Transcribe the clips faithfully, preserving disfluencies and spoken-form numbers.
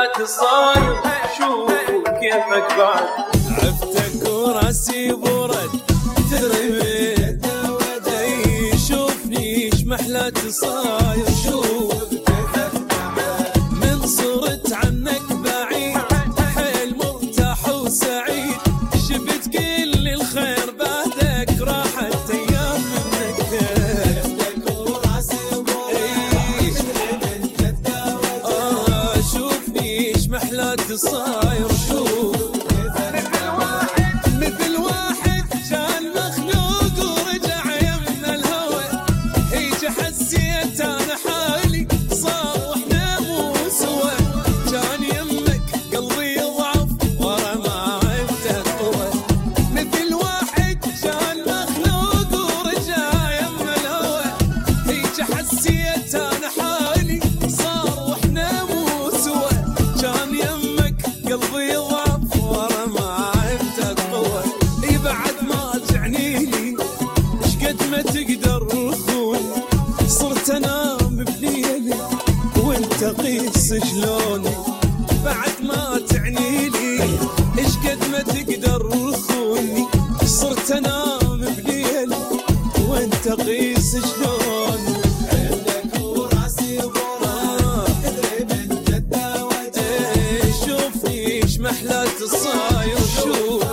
محلات صاير شوف كيفك بعد عفتك وراسي برد تدري من دودي شوفني ايش محلات صاير شوف كيفك بعد من صرت عنك بعيد حيل مرتاح وسعيد شفت كل الخير بعدك راحت ايام منك عفتك وراسي برد تدري من دودي شوفني ايش محلات صاير شوف مثل واحد كان مخلوق ورجع يمن الهوى هيج حسيت انا حالي صار واحنا مو سوا كان يمك قلبي يضعف ورا ما عرفت قوة مثل واحد كان مخلوق ورجع يمن الهوى هيج حسيت انا حالي صار واحنا مو سوا كان يمك قلبي يضعف ورا ما بعد ما تعنيني شقد ما تقدر رخوني صرت انام بليلي وانت قيس شلوني بعد ما تعنيني شقد ما تقدر رخوني صرت انام بليلي وانت قيس شلوني عندك وراسي برا تدري من جدة وجه شوفني ايش محلات الصاير شوف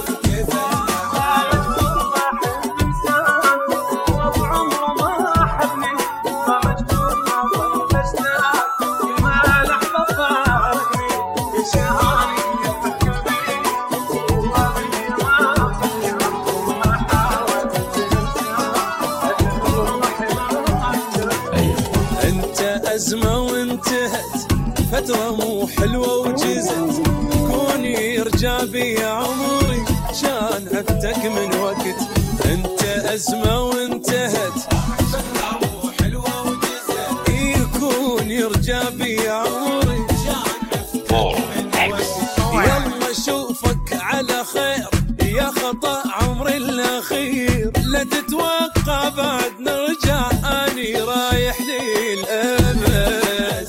أزمة وانتهت فترة مو حلوة وجزت كوني يرجع بي عمري كان عفتك من وقت انت أزمة وانتهت فترة مو حلوة وجزت يكون يرجع بي عمري كان عفتك من وقت يلا شوفك على خير يا خطأ عمري الأخير لا تتوقع بعد نرجع أني رايح للأبد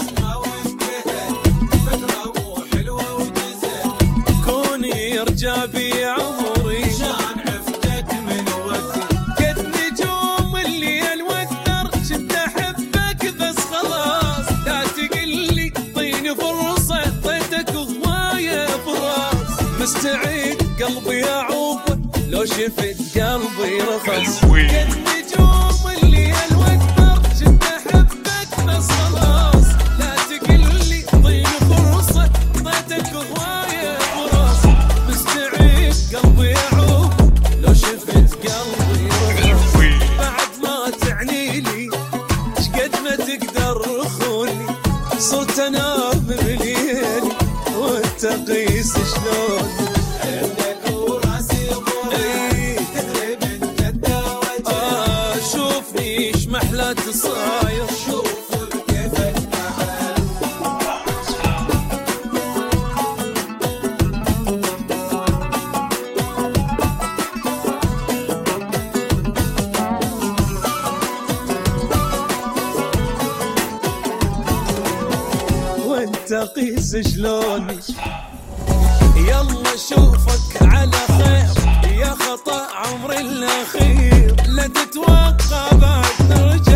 يرجع بي عمري كان عفتك من وقتي قد نجوم الليل واكثر كنت احبك بس خلاص لا تقلي طيني فرصه اعطيتك هوايه فراس مستعد قلبي اعوف لو شفت قلبي رخص قد نجوم الليل واكثر كنت احبك بس خلاص لا تقلي طيني فرصه اعطيتك هوايه قلبي يعوب لو شفت قلبي رخص بعد ما تعنيلي شقد ما تقدر رخوني صرت انام بليلي وانت قيس شلوني عندك وراسي برد تدري من جدة وجه آه شوفني ايش محلات صاير شوف كيفك بعد وانت قيس شلوني يلا شوفك على خير يا خطأ عمري الأخير لا تتوقع بعد نرجع